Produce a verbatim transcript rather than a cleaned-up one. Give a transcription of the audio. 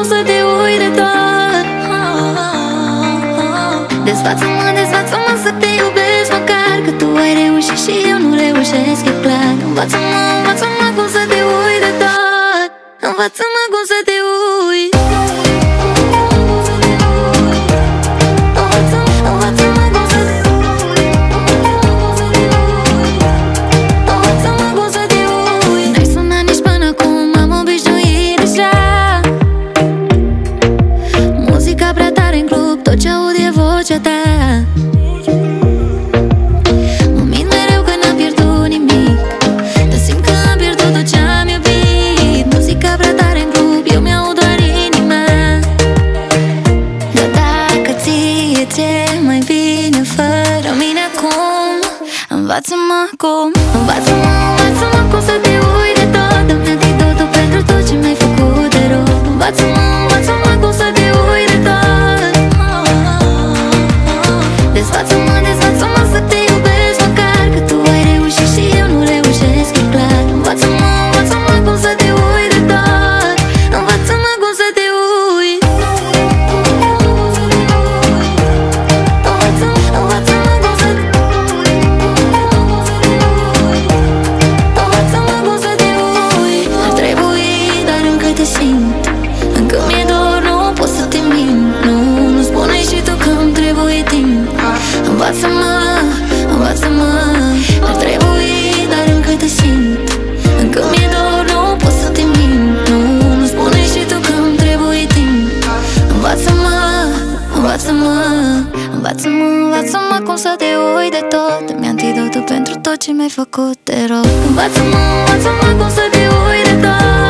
cum să te ui de tot. Desfață-mă, desfață-mă să te iubesc măcar, că tu ai reușit și eu nu reușesc, e clar. Învață-mă, învață-mă cum să te ui de tot. Învață-mă cum să te ui. Tot ce aud e vocea ta. Mă mint mereu că n-am pierdut nimic, dar simt că am pierdut tot ce-am iubit. Muzica prea tare în club, eu mi-aud doar inima. Dar dacă ție ți-e mai bine fără mine acum, învață-mă cum. Învață-mă, învață-mă cum să te ui de tot. Dă-mi antidotul pentru tot ce mi-ai făcut de rău. Învață-mă, învață-mă cum să te ui de tot. Desfață-mă, desfață-mă să te iubesc măcar, că tu ai reușit și eu nu reușesc, e clar. Învață-mă, învață-mă cum să te ui de tot. Învață-mă cum să te ui. Învață-mă, învață-mă cum să te ui. Învață-mă cum să te ui. Ar trebui, dar încă te simt. Încă mi-e dor, nu pot să te mint. Nu, nu spune și tu că îmi trebuie timp. Învață-mă, învață-mă. Ar trebui, dar încă te simt. Încă mi-e dor, nu pot să te mint. Nu, nu spune și tu că îmi trebuie timp. Învață-mă, învață-mă. Învață-mă, învață-mă cum să te ui de tot. Dă-mi antidotul pentru tot ce mi-ai făcut de rău. Învață-mă, învață-mă cum să te ui de tot.